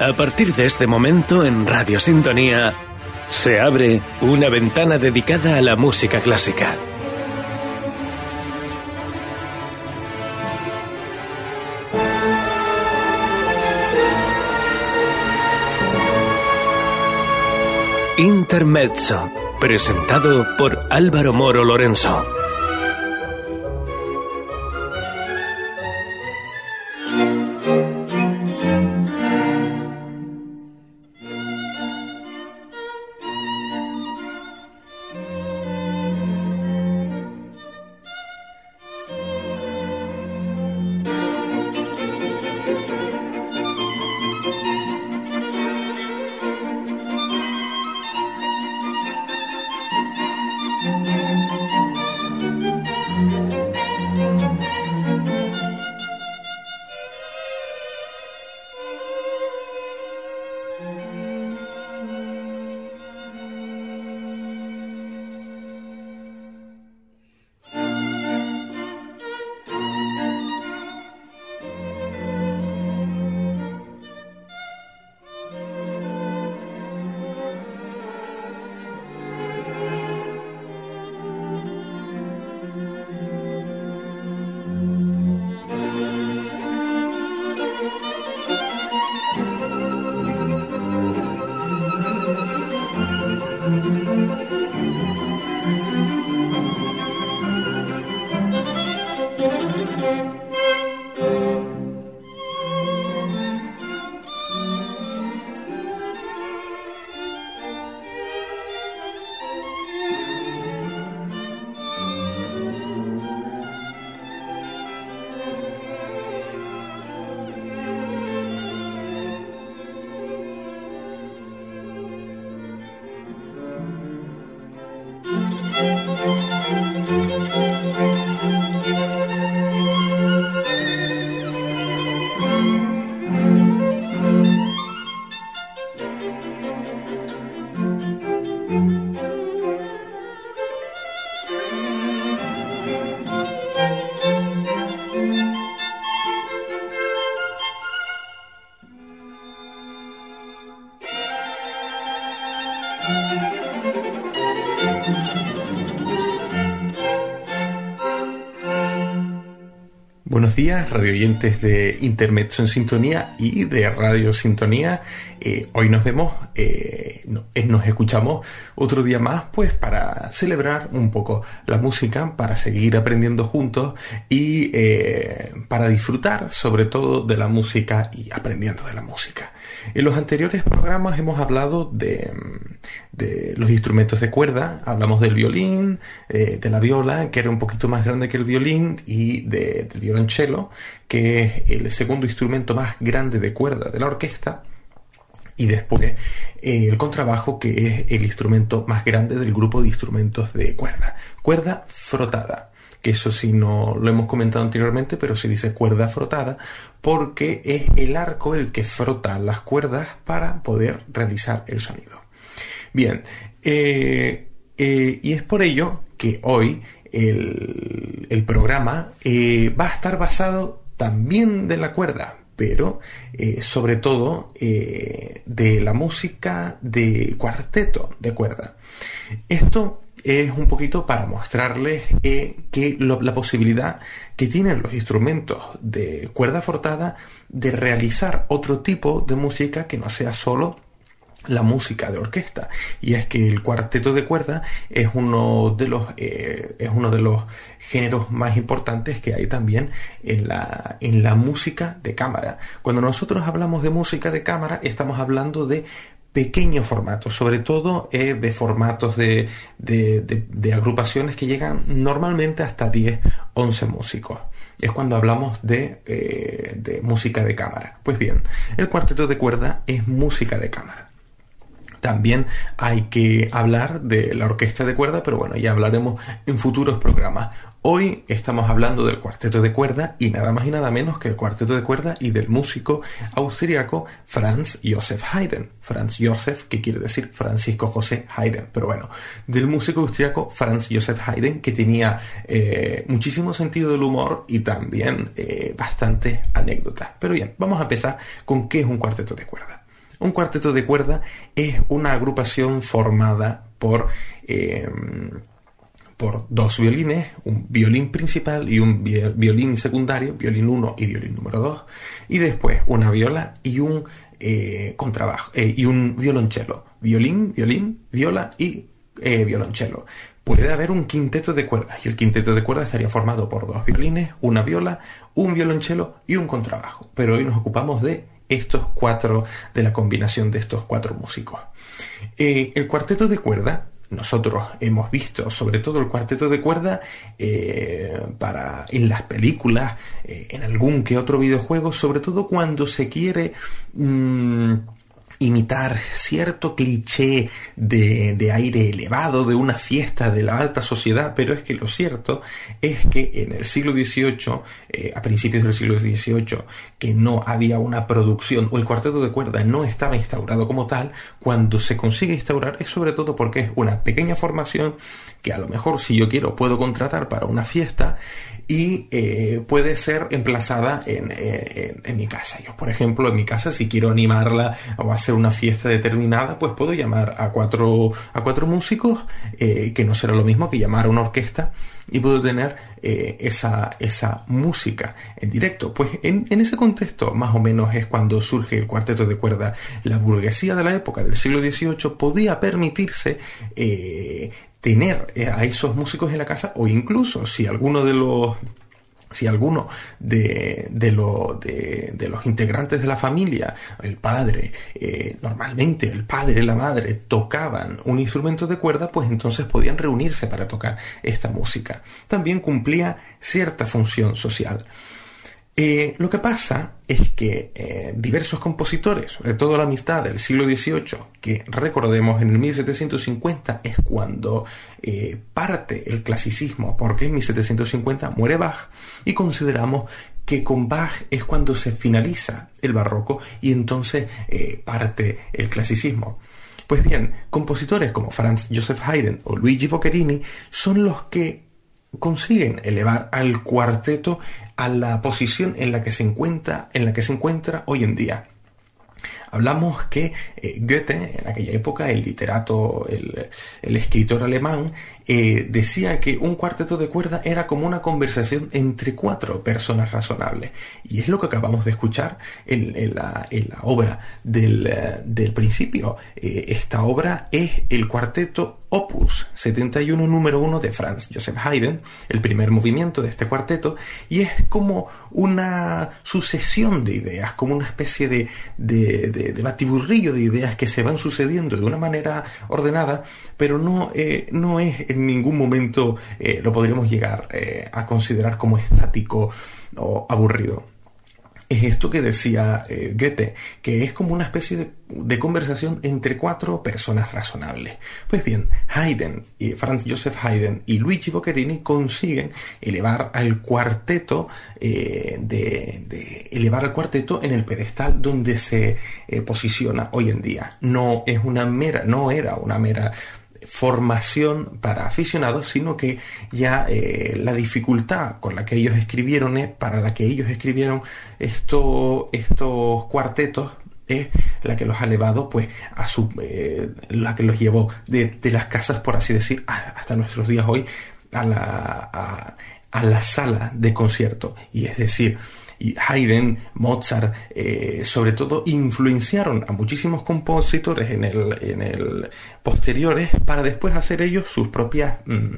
A partir de este momento en Radio Sintonía se abre una ventana dedicada a la música clásica. Intermezzo, presentado por Álvaro Moro Lorenzo. Buenos días, radioyentes de Intermezzo en Sintonía y de Radio Sintonía. Hoy nos vemos, nos escuchamos otro día más, pues para celebrar un poco la música, para seguir aprendiendo juntos y para disfrutar sobre todo de la música y aprendiendo de la música. En los anteriores programas hemos hablado de los instrumentos de cuerda, hablamos del violín, de la viola, que era un poquito más grande que el violín, y del violonchelo, que es el segundo instrumento más grande de cuerda de la orquesta, y después el contrabajo, que es el instrumento más grande del grupo de instrumentos de cuerda frotada. Que eso sí no lo hemos comentado anteriormente, pero se dice cuerda frotada porque es el arco el que frota las cuerdas para poder realizar el sonido. Bien, y es por ello que hoy el programa va a estar basado también de la cuerda, pero sobre todo de la música de cuarteto de cuerda. Esto es un poquito para mostrarles la posibilidad que tienen los instrumentos de cuerda frotada de realizar otro tipo de música que no sea solo la música de orquesta. Y es que el cuarteto de cuerda es uno de los géneros más importantes que hay también en la música de cámara. Cuando nosotros hablamos de música de cámara, estamos hablando de pequeños formatos, sobre todo de formatos de agrupaciones que llegan normalmente hasta 10, 11 músicos. Es cuando hablamos de música de cámara. Pues bien, el cuarteto de cuerda es música de cámara. También hay que hablar de la orquesta de cuerda, pero bueno, ya hablaremos en futuros programas. Hoy estamos hablando del cuarteto de cuerda y nada más y nada menos que el cuarteto de cuerda y del músico austriaco Franz Joseph Haydn. Franz Joseph, que quiere decir Francisco José Haydn, pero bueno, del músico austriaco Franz Joseph Haydn, que tenía muchísimo sentido del humor y también bastantes anécdotas. Pero bien, vamos a empezar con qué es un cuarteto de cuerda. Un cuarteto de cuerda es una agrupación formada por dos violines, un violín principal y un violín secundario, violín 1 y violín número 2, y después una viola y un contrabajo, y un violonchelo. Violín, viola y violonchelo. Puede haber un quinteto de cuerdas, y el quinteto de cuerdas estaría formado por 2 violines, una viola, un violonchelo y un contrabajo. Pero hoy nos ocupamos de la combinación de estos 4 músicos. El cuarteto de cuerda, nosotros hemos visto sobre todo el cuarteto de cuerda en las películas, en algún que otro videojuego, sobre todo cuando se quiere imitar cierto cliché de aire elevado, de una fiesta de la alta sociedad, pero es que lo cierto es que en el siglo XVIII, a principios del siglo XVIII, que no había una producción, o el cuarteto de cuerda no estaba instaurado como tal, cuando se consigue instaurar es sobre todo porque es una pequeña formación que a lo mejor, si yo quiero, puedo contratar para una fiesta y puede ser emplazada en mi casa. Yo, por ejemplo, en mi casa, si quiero animarla o hacer una fiesta determinada, pues puedo llamar a cuatro músicos, que no será lo mismo que llamar a una orquesta, y puedo tener esa música en directo. Pues en ese contexto, más o menos, es cuando surge el cuarteto de cuerda. La burguesía de la época del siglo XVIII podía permitirse tener a esos músicos en la casa, o incluso si alguno de los integrantes de la familia, el padre, normalmente el padre y la madre tocaban un instrumento de cuerda, pues entonces podían reunirse para tocar esta música. También cumplía cierta función social. Lo que pasa es que diversos compositores, sobre todo la mitad del siglo XVIII, que recordemos en el 1750 es cuando parte el clasicismo, porque en 1750 muere Bach, y consideramos que con Bach es cuando se finaliza el barroco y entonces parte el clasicismo. Pues bien, compositores como Franz Joseph Haydn o Luigi Boccherini son los que consiguen elevar al cuarteto a la posición en la que se encuentra hoy en día. Hablamos que Goethe, en aquella época, el literato, el escritor alemán, decía que un cuarteto de cuerda era como una conversación entre 4 personas razonables. Y es lo que acabamos de escuchar en la obra del principio. Esta obra es el cuarteto Opus 71 número 1 de Franz Joseph Haydn, el primer movimiento de este cuarteto, y es como una sucesión de ideas, como una especie de batiburrillo de ideas que se van sucediendo de una manera ordenada, pero no es en ningún momento lo podríamos llegar a considerar como estático o aburrido. Es esto que decía Goethe, que es como una especie de conversación entre 4 personas razonables. Pues bien, Haydn, Franz Joseph Haydn y Luigi Boccherini consiguen elevar al cuarteto, elevar al cuarteto en el pedestal donde se posiciona hoy en día. No era una mera formación para aficionados, sino que ya la dificultad con la que ellos escribieron, estos cuartetos, es la que los ha elevado pues la que los llevó de las casas, por así decir, hasta nuestros días hoy, a la sala de concierto. Y es decir, Haydn, Mozart, sobre todo, influenciaron a muchísimos compositores en el posteriores para después hacer ellos sus propias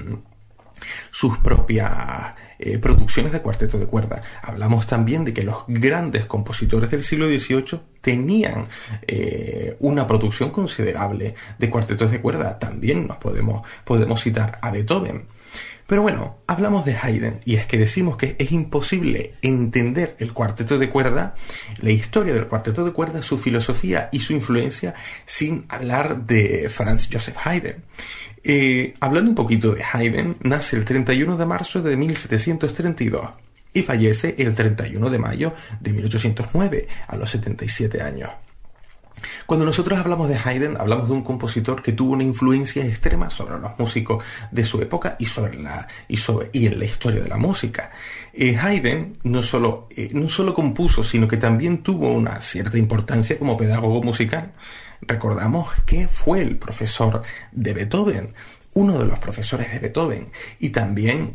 producciones de cuarteto de cuerda. Hablamos también de que los grandes compositores del siglo XVIII tenían una producción considerable de cuartetos de cuerda. También nos podemos citar a Beethoven. Pero bueno, hablamos de Haydn, y es que decimos que es imposible entender el cuarteto de cuerda, la historia del cuarteto de cuerda, su filosofía y su influencia, sin hablar de Franz Joseph Haydn. Hablando un poquito de Haydn, nace el 31 de marzo de 1732 y fallece el 31 de mayo de 1809, a los 77 años. Cuando nosotros hablamos de Haydn, hablamos de un compositor que tuvo una influencia extrema sobre los músicos de su época y en la historia de la música. Haydn no solo compuso, sino que también tuvo una cierta importancia como pedagogo musical. Recordamos que fue el profesor de Beethoven, uno de los profesores de Beethoven, y también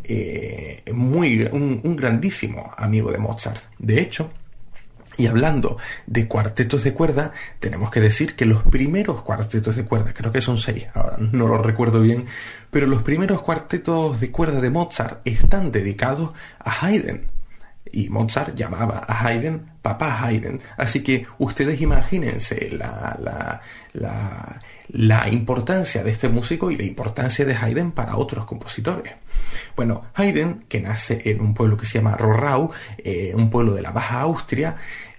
un grandísimo amigo de Mozart. De hecho, y hablando de cuartetos de cuerda, tenemos que decir que los primeros cuartetos de cuerda, creo que son 6, ahora no lo recuerdo bien, pero los primeros cuartetos de cuerda de Mozart están dedicados a Haydn. Y Mozart llamaba a Haydn Papá Haydn. Así que ustedes imagínense la importancia de este músico y la importancia de Haydn para otros compositores. Bueno, Haydn, que nace en un pueblo que se llama Rohrau, un pueblo de la Baja Austria,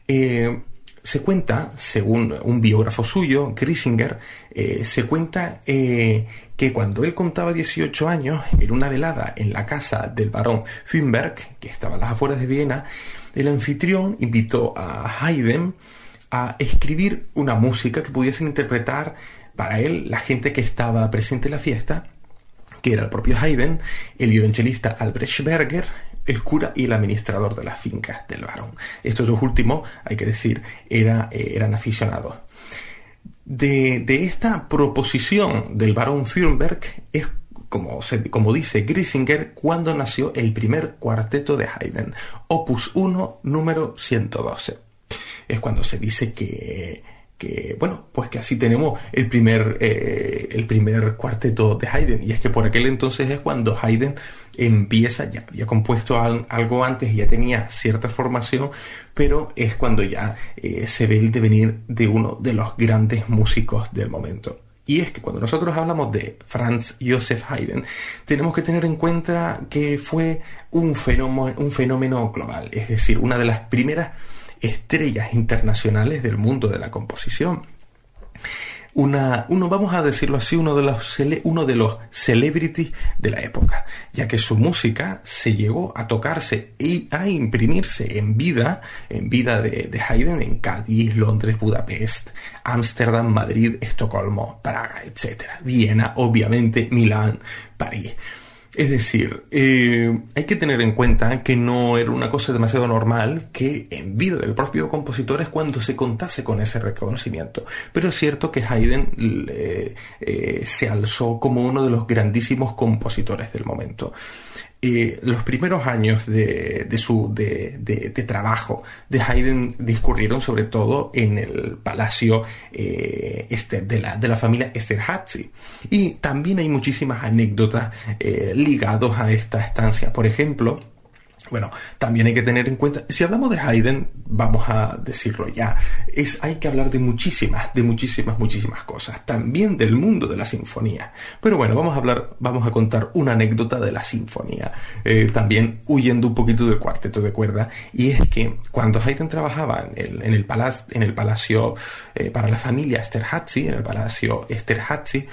se cuenta, según un biógrafo suyo, Grisinger, se cuenta que cuando él contaba 18 años, en una velada en la casa del barón Fürnberg, que estaba a las afueras de Viena, el anfitrión invitó a Haydn a escribir una música que pudiesen interpretar para él la gente que estaba presente en la fiesta, que era el propio Haydn, el violonchelista Albrecht Berger, el cura y el administrador de las fincas del barón. Estos dos últimos, hay que decir, eran aficionados. De esta proposición del barón Fürnberg es, como dice Grisinger, cuando nació el primer cuarteto de Haydn, Opus 1, número 112. Es cuando se dice que así tenemos el primer cuarteto de Haydn, y es que por aquel entonces es cuando Haydn empieza, ya había compuesto algo antes y ya tenía cierta formación, pero es cuando ya se ve el devenir de uno de los grandes músicos del momento. Y es que cuando nosotros hablamos de Franz Joseph Haydn, tenemos que tener en cuenta que fue un fenómeno global, es decir, una de las primeras estrellas internacionales del mundo de la composición. Vamos a decirlo así, uno de los celebrities de la época, ya que su música se llegó a tocarse y a imprimirse en vida de Haydn en Cádiz, Londres, Budapest, Ámsterdam, Madrid, Estocolmo, Praga, etc. Viena, obviamente, Milán, París. Es decir, hay que tener en cuenta que no era una cosa demasiado normal que en vida del propio compositor es cuando se contase con ese reconocimiento. Pero es cierto que Haydn se alzó como uno de los grandísimos compositores del momento. Los primeros años de trabajo de Haydn discurrieron sobre todo en el palacio de la familia Esterházy, y también hay muchísimas anécdotas ligadas a esta estancia. Por ejemplo, también hay que tener en cuenta, si hablamos de Haydn, vamos a decirlo ya, hay que hablar de muchísimas cosas, también del mundo de la sinfonía. Pero bueno, vamos a contar una anécdota de la sinfonía, también huyendo un poquito del cuarteto de cuerda, y es que cuando Haydn trabajaba en el palacio para la familia Esterházy, en el palacio Esterházy,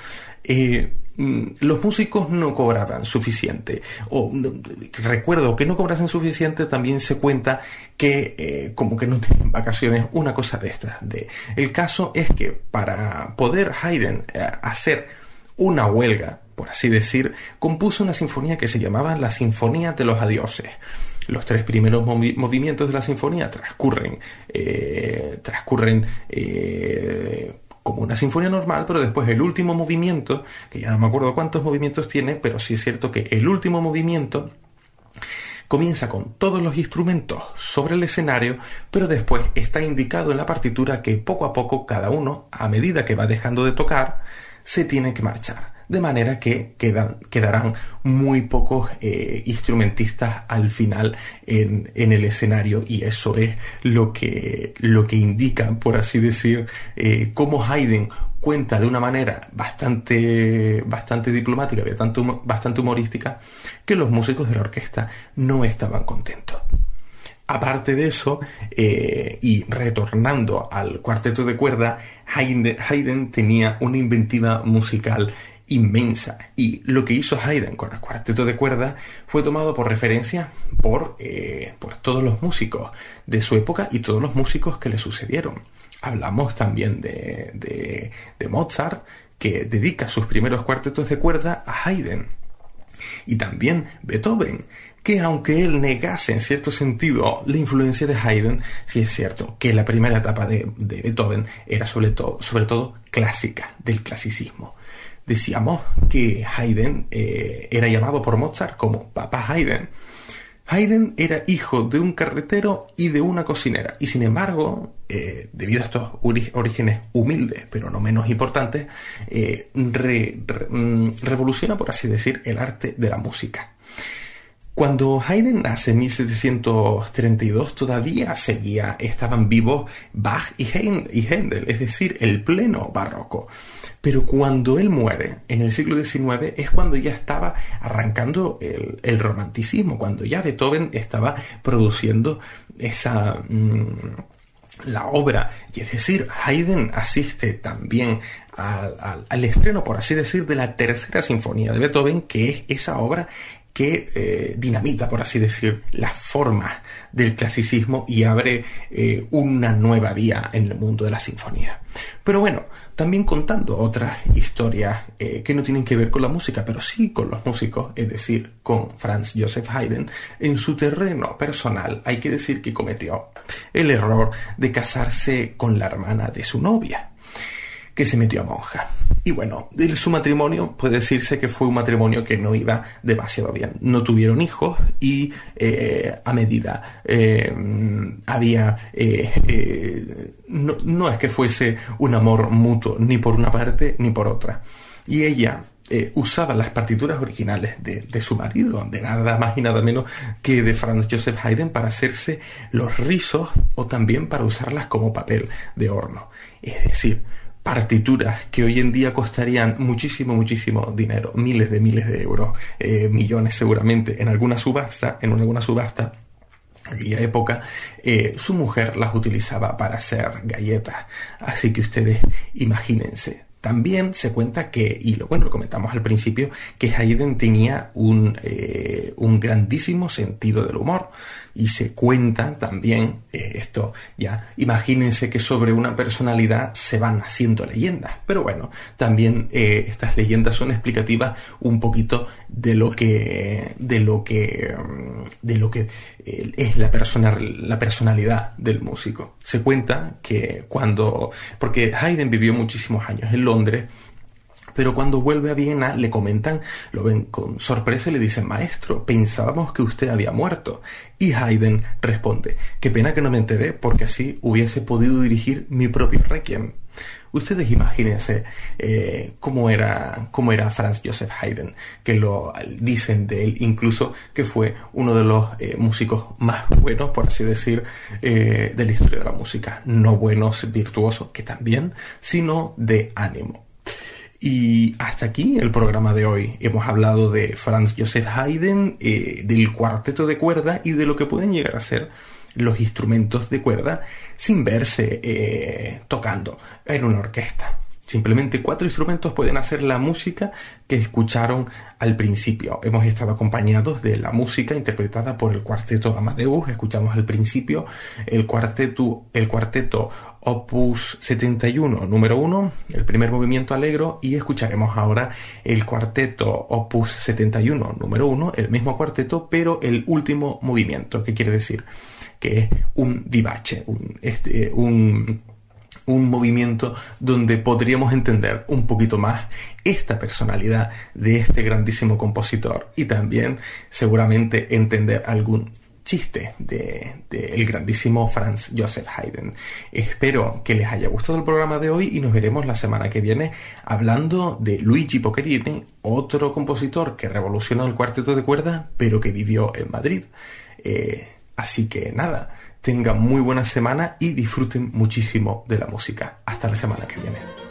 los músicos no cobraban suficiente, recuerdo que no cobrasen suficiente. También se cuenta que como que no tenían vacaciones, una cosa de estas. El caso es que para poder Haydn hacer una huelga, por así decir, compuso una sinfonía que se llamaba la Sinfonía de los Adioses. Los 3 primeros movimientos de la sinfonía transcurren como una sinfonía normal, pero después el último movimiento, que ya no me acuerdo cuántos movimientos tiene, pero sí es cierto que el último movimiento comienza con todos los instrumentos sobre el escenario, pero después está indicado en la partitura que poco a poco cada uno, a medida que va dejando de tocar, se tiene que marchar. De manera que quedarán muy pocos instrumentistas al final en el escenario, y eso es lo que indica, por así decir, cómo Haydn cuenta de una manera bastante diplomática, bastante humorística, que los músicos de la orquesta no estaban contentos. Aparte de eso, y retornando al cuarteto de cuerda, Haydn tenía una inventiva musical inmensa, y lo que hizo Haydn con el cuarteto de cuerda fue tomado por referencia por todos los músicos de su época y todos los músicos que le sucedieron. Hablamos también de Mozart, que dedica sus primeros cuartetos de cuerda a Haydn. Y también Beethoven, que aunque él negase en cierto sentido la influencia de Haydn, sí es cierto que la primera etapa de Beethoven era sobre todo clásica, del clasicismo. Decíamos que Haydn era llamado por Mozart como Papá Haydn. Haydn era hijo de un carretero y de una cocinera, y sin embargo, debido a estos orígenes humildes, pero no menos importantes, revoluciona, por así decir, el arte de la música. Cuando Haydn nace en 1732 todavía estaban vivos Bach y Händel, es decir, el pleno barroco. Pero cuando él muere, en el siglo XIX, es cuando ya estaba arrancando el romanticismo, cuando ya Beethoven estaba produciendo la obra. Y es decir, Haydn asiste también al estreno, por así decir, de la tercera sinfonía de Beethoven, que es esa obra que dinamita, por así decir, las formas del clasicismo y abre una nueva vía en el mundo de la sinfonía. Pero bueno, también contando otras historias que no tienen que ver con la música, pero sí con los músicos, es decir, con Franz Joseph Haydn. En su terreno personal hay que decir que cometió el error de casarse con la hermana de su novia, que se metió a monja. Y bueno, de su matrimonio puede decirse que fue un matrimonio que no iba demasiado bien. No tuvieron hijos y a medida había... no es que fuese un amor mutuo, ni por una parte ni por otra. Y ella usaba las partituras originales de su marido, de nada más y nada menos que de Franz Joseph Haydn, para hacerse los rizos o también para usarlas como papel de horno. Es decir, partituras que hoy en día costarían muchísimo dinero, miles de euros, millones seguramente, en alguna subasta, en aquella época, su mujer las utilizaba para hacer galletas. Así que ustedes imagínense. También se cuenta que, y lo comentamos al principio, que Haydn tenía un grandísimo sentido del humor. Y se cuenta también, esto ya, imagínense que sobre una personalidad se van haciendo leyendas. Pero bueno, también estas leyendas son explicativas un poquito de lo que es la personalidad del músico. Se cuenta que porque Haydn vivió muchísimos años en Londres, pero cuando vuelve a Viena le comentan, lo ven con sorpresa y le dicen: maestro, pensábamos que usted había muerto. Y Haydn responde: qué pena que no me enteré, porque así hubiese podido dirigir mi propio requiem. Ustedes imagínense cómo era Franz Joseph Haydn, que lo dicen de él incluso que fue uno de los músicos más buenos, por así decir, de la historia de la música. No buenos, virtuosos, que también, sino de ánimo. Y hasta aquí el programa de hoy. Hemos hablado de Franz Joseph Haydn, del cuarteto de cuerda y de lo que pueden llegar a ser los instrumentos de cuerda sin verse tocando en una orquesta. Simplemente 4 instrumentos pueden hacer la música que escucharon al principio. Hemos estado acompañados de la música interpretada por el cuarteto Amadeus. Escuchamos al principio el cuarteto Opus 71, número 1, el primer movimiento allegro, y escucharemos ahora el cuarteto Opus 71, número 1, el mismo cuarteto, pero el último movimiento, que quiere decir que es un vivace, un movimiento donde podríamos entender un poquito más esta personalidad de este grandísimo compositor y también seguramente entender algún chiste del grandísimo Franz Joseph Haydn. Espero que les haya gustado el programa de hoy y nos veremos la semana que viene hablando de Luigi Boccherini, otro compositor que revolucionó el cuarteto de cuerda pero que vivió en Madrid. Así que nada, tengan muy buena semana y disfruten muchísimo de la música. Hasta la semana que viene.